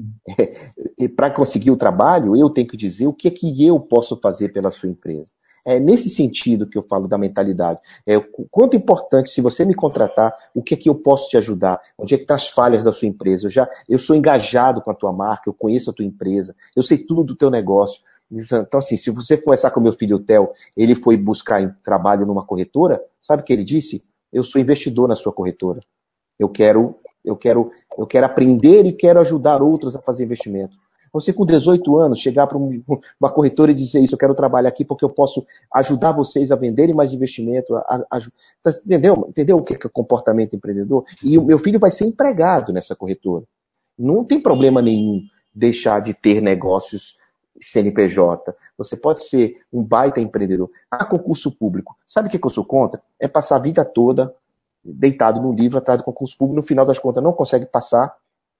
É, para conseguir o trabalho, eu tenho que dizer o que é que eu posso fazer pela sua empresa. É nesse sentido que eu falo da mentalidade. É o quanto importante, se você me contratar, o que é que eu posso te ajudar? Onde é que estão as falhas da sua empresa? Eu, já, eu sou engajado com a tua marca, eu conheço a tua empresa, eu sei tudo do teu negócio. Então, assim, se você conversar com meu filho Theo, ele foi buscar trabalho numa corretora, sabe o que ele disse? Eu sou investidor na sua corretora. Eu quero, eu quero, eu quero aprender e quero ajudar outros a fazer investimento. Você com dezoito anos chegar para uma corretora e dizer isso, eu quero trabalhar aqui porque eu posso ajudar vocês a venderem mais investimento, a, a, a, entendeu? Entendeu o que é comportamento empreendedor? E o meu filho vai ser empregado nessa corretora. Não tem problema nenhum deixar de ter negócios C N P J. Você pode ser um baita empreendedor. Ah, concurso público. Sabe o que eu sou contra? É passar a vida toda deitado no livro atrás do concurso público, no final das contas não consegue passar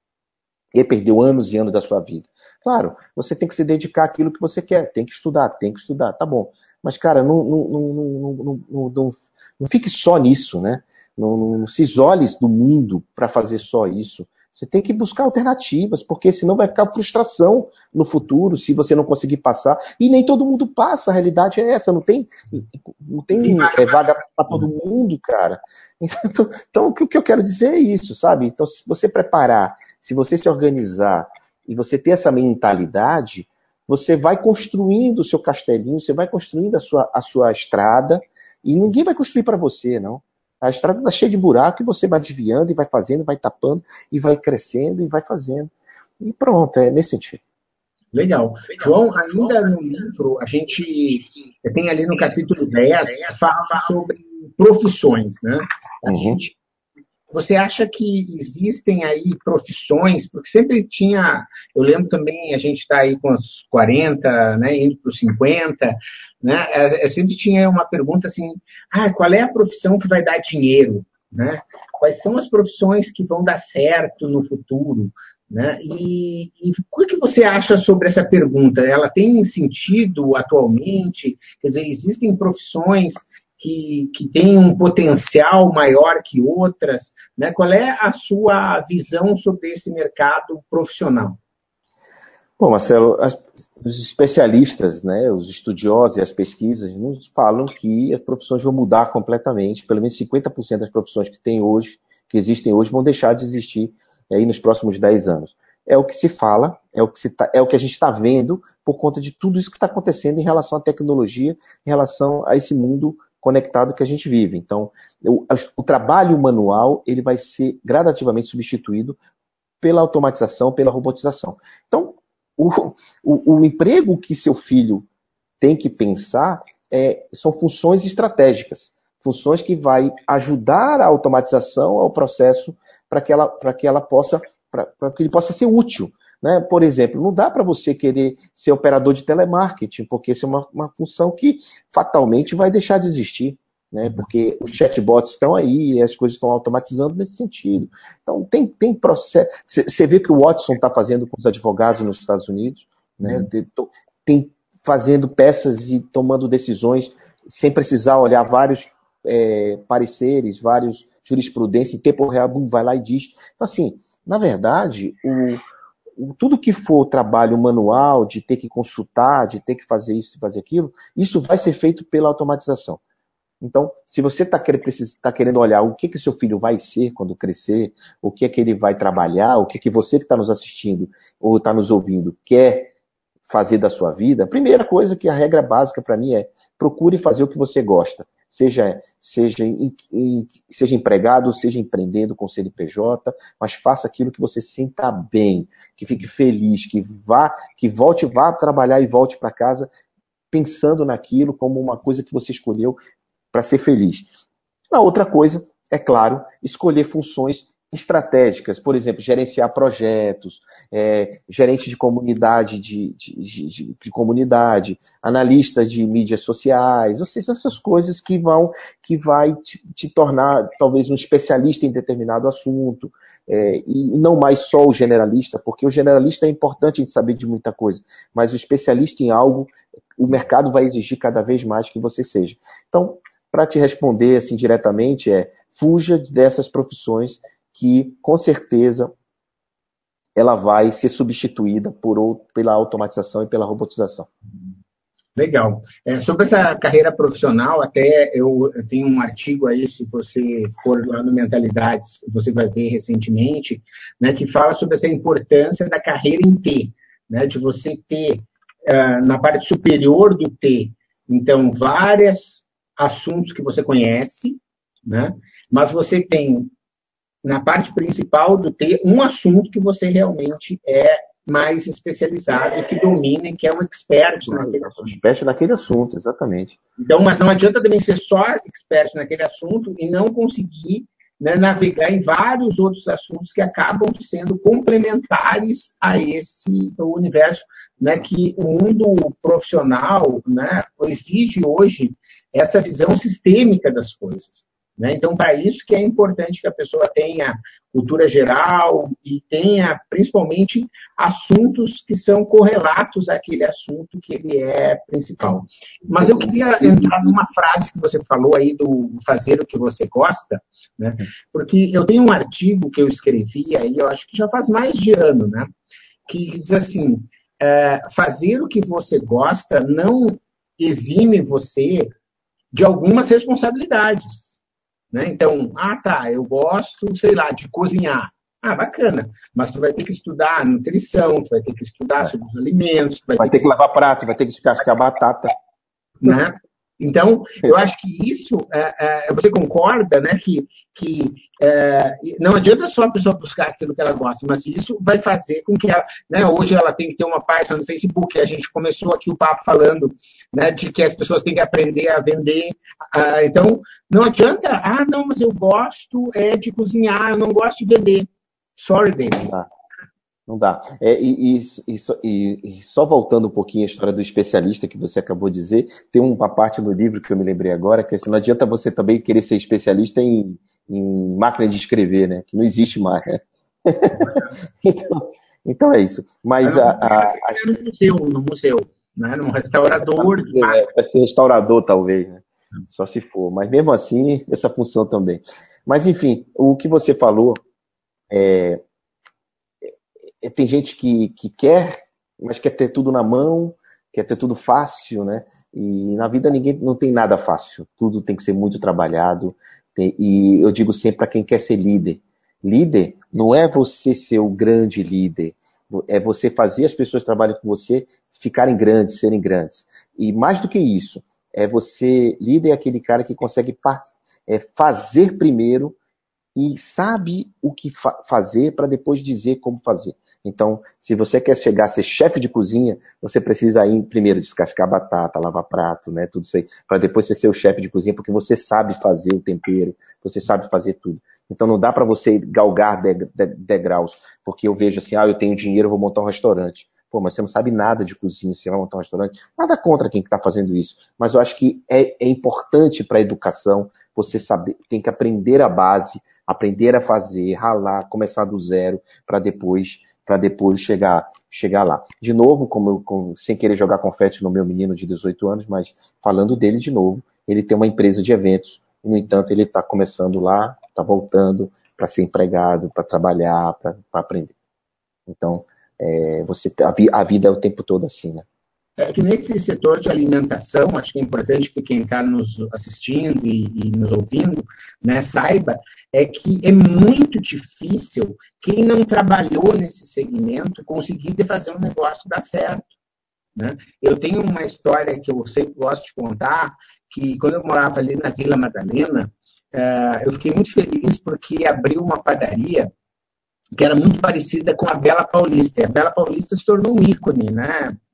e perdeu anos e anos da sua vida. Claro, você tem que se dedicar àquilo que você quer, tem que estudar, tem que estudar, tá bom. Mas, cara, não, não, não, não, não, não, não fique só nisso, né? Não, não se isole do mundo para fazer só isso. Você tem que buscar alternativas, porque senão vai ficar frustração no futuro se você não conseguir passar. E nem todo mundo passa, a realidade é essa, não tem, não tem é, vaga para todo mundo, cara. Então, então, o que eu quero dizer é isso, sabe? Então, se você preparar, se você se organizar e você ter essa mentalidade, você vai construindo o seu castelinho, você vai construindo a sua, a sua estrada, e ninguém vai construir para você, não. A estrada está cheia de buraco e você vai desviando e vai fazendo, vai tapando e vai crescendo e vai fazendo. E pronto, é nesse sentido. Legal. João, ainda no livro, a gente tem ali no capítulo dez, fala sobre profissões, né? A Uhum. gente, você acha que existem aí profissões, porque sempre tinha, eu lembro também, a gente está aí com os quarenta, né, indo para os cinquenta, né, eu sempre tinha uma pergunta assim, ah, qual é a profissão que vai dar dinheiro, né? Quais são as profissões que vão dar certo no futuro, né? E, e o que você acha sobre essa pergunta? Ela tem sentido atualmente? Quer dizer, existem profissões que, que têm um potencial maior que outras, né? Qual é a sua visão sobre esse mercado profissional? Bom, Marcelo, as, os especialistas, né, os estudiosos e as pesquisas nos falam que as profissões vão mudar completamente, pelo menos cinquenta por cento das profissões que tem hoje, que existem hoje, vão deixar de existir aí nos próximos dez anos. É o que se fala, é o que, se tá, é o que a gente está vendo por conta de tudo isso que está acontecendo em relação à tecnologia, em relação a esse mundo conectado que a gente vive. Então, o, o trabalho manual ele vai ser gradativamente substituído pela automatização, pela robotização. Então, o, o, o emprego que seu filho tem que pensar é, são funções estratégicas, funções que vai ajudar a automatização ao processo para que ela, para que ela possa, para que ele possa ser útil. Né? Por exemplo, não dá para você querer ser operador de telemarketing, porque isso é uma, uma função que fatalmente vai deixar de existir. Né? Porque os chatbots estão aí, e as coisas estão automatizando nesse sentido. Então, tem, tem processo. Você vê que o Watson está fazendo com os advogados nos Estados Unidos, né? Uhum. Tem fazendo peças e tomando decisões sem precisar olhar vários é, pareceres, vários jurisprudência, em tempo real, boom, vai lá e diz. Então, assim, na verdade, o, o, tudo que for trabalho manual, de ter que consultar, de ter que fazer isso e fazer aquilo, isso vai ser feito pela automatização. Então, se você está querendo, tá querendo olhar o que, que seu filho vai ser quando crescer, o que é que ele vai trabalhar, o que, que você que está nos assistindo ou está nos ouvindo quer fazer da sua vida, a primeira coisa que a regra básica para mim é procure fazer o que você gosta. Seja, seja, em, em, seja empregado, seja empreendendo com C N P J, mas faça aquilo que você sinta bem, que fique feliz, que vá, que volte, vá trabalhar e volte para casa pensando naquilo como uma coisa que você escolheu para ser feliz. A outra coisa, é claro, escolher funções estratégicas, por exemplo, gerenciar projetos, é, gerente de comunidade, de, de, de, de comunidade, analista de mídias sociais, ou seja, essas coisas que vão, que vai te, te tornar talvez um especialista em determinado assunto, é, e não mais só o generalista, porque o generalista é importante a gente saber de muita coisa, mas o especialista em algo, o mercado vai exigir cada vez mais que você seja. Então, para te responder assim diretamente, é fuja dessas profissões que, com certeza, ela vai ser substituída por, pela automatização e pela robotização. Legal. É, sobre essa carreira profissional, até eu, eu tenho um artigo aí, se você for lá no Mentalidades, você vai ver recentemente, né, que fala sobre essa importância da carreira em T, né, de você ter, uh, na parte superior do T, então, vários assuntos que você conhece, né, mas você tem na parte principal do T, um assunto que você realmente é mais especializado, que domina e que é um expert naquele assunto. Expert naquele assunto, exatamente. Então, mas não adianta também ser só expert naquele assunto e não conseguir, né, navegar em vários outros assuntos que acabam sendo complementares a esse universo, né, que o mundo profissional, né, exige hoje essa visão sistêmica das coisas. Né? Então, para isso que é importante que a pessoa tenha cultura geral e tenha, principalmente, assuntos que são correlatos àquele assunto que ele é principal. Mas eu queria entrar numa frase que você falou aí do fazer o que você gosta, né? Porque eu tenho um artigo que eu escrevi aí, eu acho que já faz mais de ano, né? Que diz assim, é, fazer o que você gosta não exime você de algumas responsabilidades. Né? Então, ah, tá, eu gosto, sei lá, de cozinhar. Ah, bacana. Mas tu vai ter que estudar nutrição, tu vai ter que estudar sobre os alimentos. Tu vai, vai ter que, que lavar prato, vai ter que descascar batata. Né? Então, eu acho que isso, é, é, você concorda, né, que, que é, não adianta só a pessoa buscar aquilo que ela gosta, mas isso vai fazer com que ela, né, hoje ela tem que ter uma página no Facebook, a gente começou aqui o papo falando, né, de que as pessoas têm que aprender a vender, ah, então, não adianta, ah, não, mas eu gosto é, de cozinhar, eu não gosto de vender. Sorry, baby. Ah. Não dá. É, e, e, e, e só voltando um pouquinho à história do especialista que você acabou de dizer, tem uma parte no livro que eu me lembrei agora, que assim, não adianta você também querer ser especialista em, em máquina de escrever, né? Que não existe mais. Né? então, então é isso. Mas a, a, a... no museu, no museu, né? Num restaurador. De é, vai ser restaurador, talvez, né? Só se for. Mas mesmo assim, essa função também. Mas enfim, o que você falou é. Tem gente que, que quer, mas quer ter tudo na mão, quer ter tudo fácil, né? E na vida ninguém não tem nada fácil. Tudo tem que ser muito trabalhado. Tem, e eu digo sempre para quem quer ser líder. Líder não é você ser o grande líder. É você fazer as pessoas que trabalham com você ficarem grandes, serem grandes. E mais do que isso, é você, líder é aquele cara que consegue é, fazer primeiro e sabe o que fa- fazer para depois dizer como fazer. Então, se você quer chegar a ser chefe de cozinha, você precisa ir primeiro descascar batata, lavar prato, né, tudo isso aí, para depois você ser o chefe de cozinha, porque você sabe fazer o tempero, você sabe fazer tudo. Então não dá para você galgar de- de- degraus, porque eu vejo assim, ah, eu tenho dinheiro, eu vou montar um restaurante. Pô, mas você não sabe nada de cozinha, você vai montar um restaurante. Nada contra quem está fazendo isso, mas eu acho que é, é importante para a educação você saber, tem que aprender a base, aprender a fazer, ralar, começar do zero, para depois, para depois chegar, chegar lá. De novo, como eu, como, sem querer jogar confete no meu menino de dezoito anos, mas falando dele de novo, ele tem uma empresa de eventos, e, no entanto, ele está começando lá, está voltando para ser empregado, para trabalhar, para aprender. Então, é, você, a, vi, a vida é o tempo todo assim, né? É que nesse setor de alimentação, acho que é importante que quem está nos assistindo e, e nos ouvindo, né, saiba, é que é muito difícil quem não trabalhou nesse segmento conseguir fazer um negócio dar certo. Né? Eu tenho uma história que eu sempre gosto de contar, que quando eu morava ali na Vila Madalena, uh, eu fiquei muito feliz porque abriu uma padaria que era muito parecida com a Bela Paulista. E a Bela Paulista se tornou um ícone, né?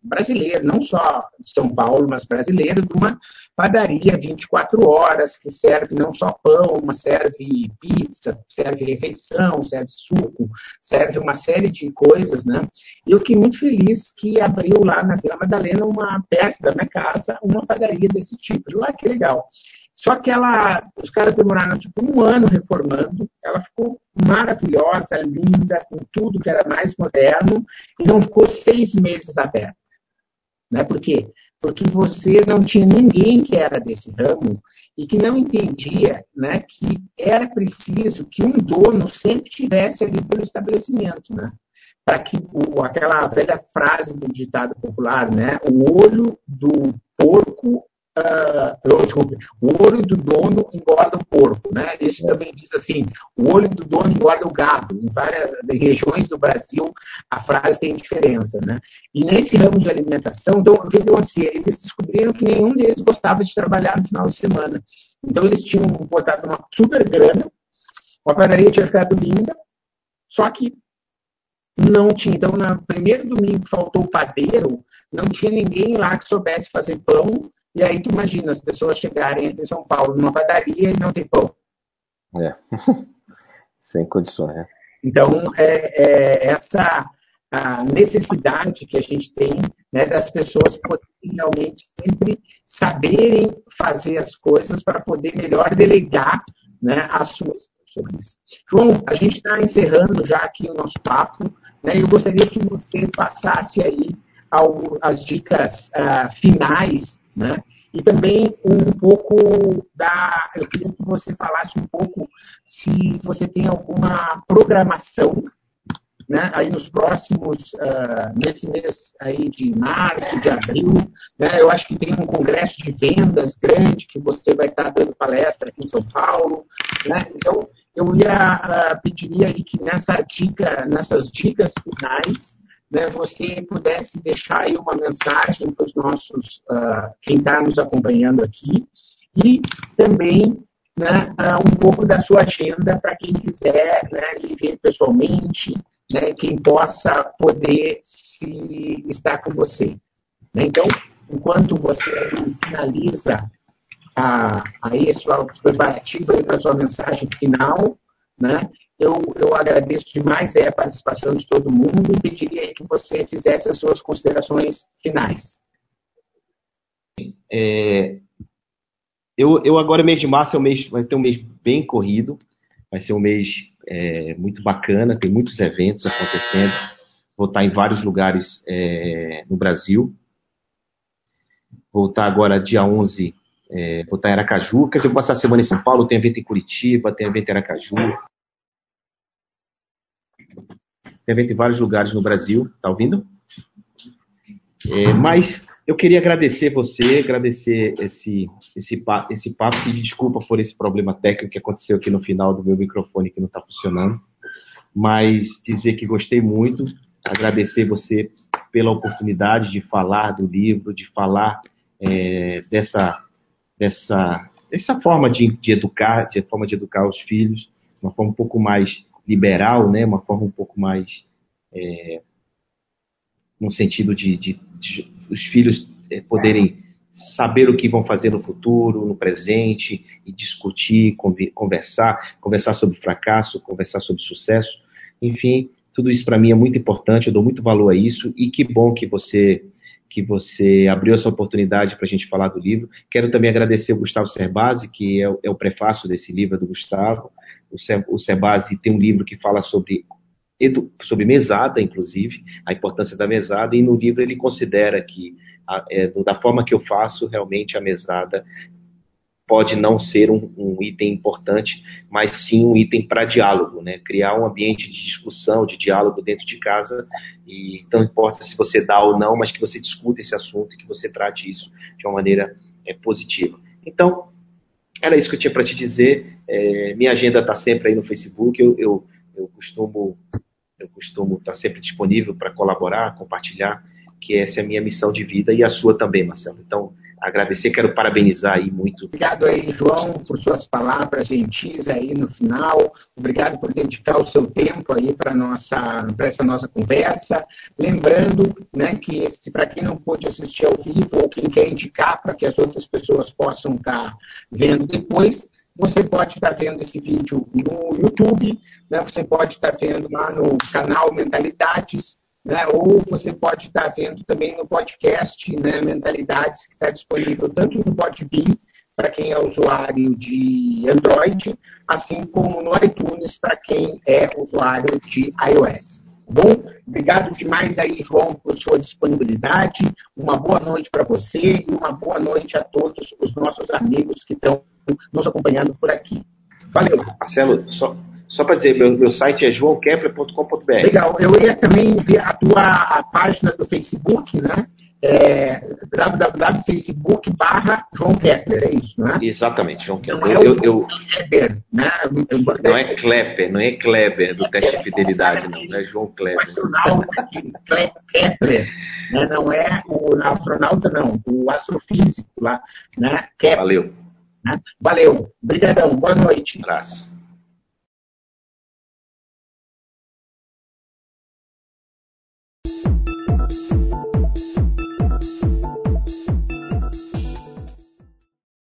brasileiro, não só de São Paulo, mas brasileiro, de uma padaria vinte e quatro horas, que serve não só pão, mas serve pizza, serve refeição, serve suco, serve uma série de coisas, né? E eu fiquei muito feliz que abriu lá na Vila Madalena, uma, perto da minha casa, uma padaria desse tipo. Eu, ah, que legal. Só que ela, os caras demoraram tipo um ano reformando, ela ficou maravilhosa, linda, com tudo que era mais moderno, e não ficou seis meses aberta. Né? Por quê? Porque você não tinha ninguém que era desse ramo e que não entendia, né, que era preciso que um dono sempre estivesse ali pelo estabelecimento, né? Para que o, aquela velha frase do ditado popular, né, o olho do porco Uh, desculpe, o olho do dono engorda o porco, né? Esse também diz assim, o olho do dono engorda o gado. Em várias regiões do Brasil, a frase tem diferença, né? E nesse ramo de alimentação, então, o que acontecia? Eles descobriram que nenhum deles gostava de trabalhar no final de semana. Então, eles tinham botado uma super grana, a padaria tinha ficado linda, só que não tinha. Então, no primeiro domingo que faltou o padeiro, não tinha ninguém lá que soubesse fazer pão. E aí tu imagina as pessoas chegarem entre São Paulo numa padaria e não tem pão. É, sem condições, né? Então, é, é essa a necessidade que a gente tem, né, das pessoas poderem realmente sempre saberem fazer as coisas para poder melhor delegar, né, as suas funções. João, a gente está encerrando já aqui o nosso papo, né, e eu gostaria que você passasse aí ao, as dicas uh, finais, né? E também um pouco da... Eu queria que você falasse um pouco se você tem alguma programação, né, aí nos próximos, uh, nesse mês aí de março, de abril, né, eu acho que tem um congresso de vendas grande que você vai estar dando palestra aqui em São Paulo, né? Então, eu ia uh, pediria aí que nessa dica, nessas dicas finais, né, você pudesse deixar aí uma mensagem para os nossos, uh, quem está nos acompanhando aqui, e também, né, uh, um pouco da sua agenda para quem quiser, né, lhe ver pessoalmente, né, quem possa poder se estar com você. Né? Então, enquanto você finaliza a, aí a sua preparativa para a sua mensagem final, né, Eu, eu agradeço demais é, a participação de todo mundo e pediria que você fizesse as suas considerações finais. É, eu, eu agora, mês de março, é um mês, vai ter um mês bem corrido, vai ser um mês é, muito bacana, tem muitos eventos acontecendo, vou estar em vários lugares é, no Brasil, vou estar agora dia onze, é, vou estar em Aracaju, quer dizer, eu vou passar a semana em São Paulo, tem evento em Curitiba, tem evento em Aracaju, tem evento em vários lugares no Brasil, tá ouvindo? É, mas eu queria agradecer você, agradecer esse, esse, esse papo, e desculpa por esse problema técnico que aconteceu aqui no final do meu microfone que não está funcionando, mas dizer que gostei muito, agradecer você pela oportunidade de falar do livro, de falar é, dessa, dessa, dessa forma de, de educar, de forma de educar os filhos, uma forma um pouco mais liberal, né? Uma forma um pouco mais é, no sentido de, de, de os filhos é, poderem saber o que vão fazer no futuro, no presente, e discutir, conversar, conversar sobre fracasso, conversar sobre sucesso. Enfim, tudo isso para mim é muito importante, eu dou muito valor a isso, e que bom que você, que você abriu essa oportunidade para a gente falar do livro. Quero também agradecer o Gustavo Cerbasi, que é o, é o prefácio desse livro do Gustavo. O Cerbasi tem um livro que fala sobre, sobre mesada, inclusive, a importância da mesada, e no livro ele considera que, a, é, da forma que eu faço, realmente a mesada pode não ser um, um item importante, mas sim um item para diálogo, né? Criar um ambiente de discussão, de diálogo dentro de casa, e não importa se você dá ou não, mas que você discuta esse assunto e que você trate isso de uma maneira é, positiva. Então, era isso que eu tinha para te dizer. É, minha agenda está sempre aí no Facebook, eu, eu, eu costumo eu costumo estar sempre disponível para colaborar, compartilhar, que essa é a minha missão de vida e a sua também, Marcelo. Então, agradecer, quero parabenizar aí muito. Obrigado aí, João, por suas palavras gentis aí no final. Obrigado por dedicar o seu tempo aí para nossa, para essa nossa conversa. Lembrando, né, que para quem não pôde assistir ao vivo ou quem quer indicar para que as outras pessoas possam estar vendo depois, você pode estar vendo esse vídeo no YouTube, né, você pode estar vendo lá no canal Mentalidades, né, ou você pode estar vendo também no podcast, né, Mentalidades, que está disponível tanto no Podbean, para quem é usuário de Android, assim como no iTunes, para quem é usuário de iOS. Bom, obrigado demais aí, João, por sua disponibilidade. Uma boa noite para você e uma boa noite a todos os nossos amigos que estão nos acompanhando por aqui. Valeu. Marcelo, só, só para dizer, meu, meu site é joão kepler ponto com ponto b r. Legal. Eu ia também ver a tua a página do Facebook, né? É, www.facebook barra João Kepler, é isso, né? Exatamente, João Kepler. Não é eu, o eu, Kleber, né? Não é Klepper, não é Kleber do teste de fidelidade, não, não é João Kleber. O astronauta Kepler, né? Não é o astronauta, não, o astrofísico lá, né? Kepler, Valeu. né? Valeu, obrigadão, boa noite. Um abraço.